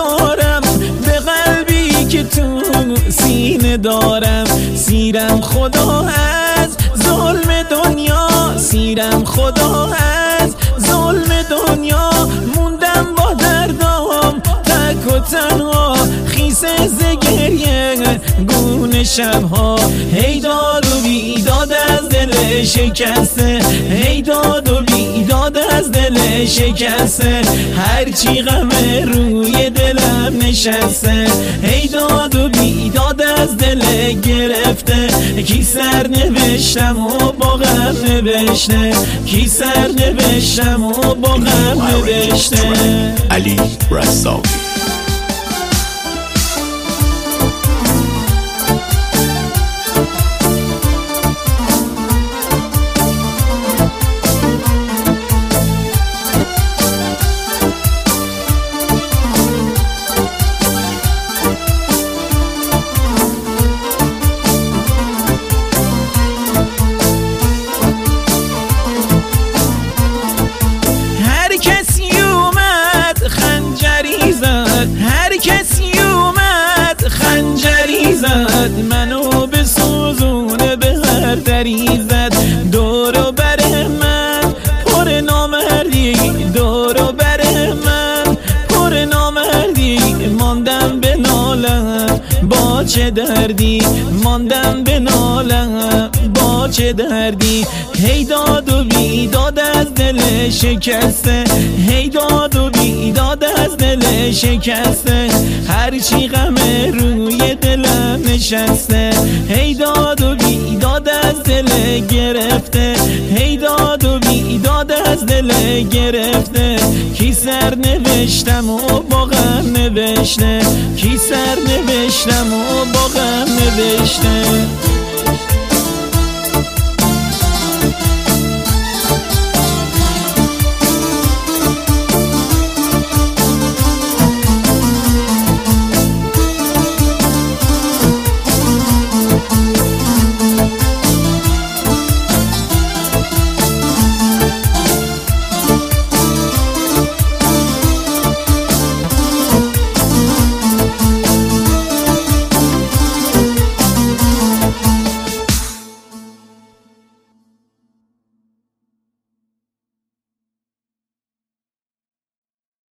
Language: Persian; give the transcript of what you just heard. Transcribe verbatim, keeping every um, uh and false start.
ندارم به قلبی که تو سینه دارم. سیرم خدا از ظلم دنیا، سیرم خدا از ظلم دنیا. موندم با دردام تک و تنها، خیسه ز گریه گونه شبها. هی داد و بیداد از دل شکسته، هی داد و بیداد از دل شکسته. هرچی غم روی دلم نشسته، هی داد و بیداد از دل گرفته. کی سر نوشتم و با غم نوشته، کی سر نوشتم و با غم نوشته. علی رزاقی. هر کسی اومد خنجری زد، منو به سوزونه به هر دری زد. دورو بر من پر نامردی، دورو بر من پر نامردی. ماندم به نالم با چه دردی، ماندم به نالم با چه دردی. هی داد و بیداد از دل شکسته، هی داد و بیداد از دل شکسته. هرچی غم روی دلم نشسته، هی داد و بیداد از دل گرفته، هی داد و بیداد از دل گرفته. کی سر نوشتم و با غم نوشته، کی سر نوشتم و با غم نوشته.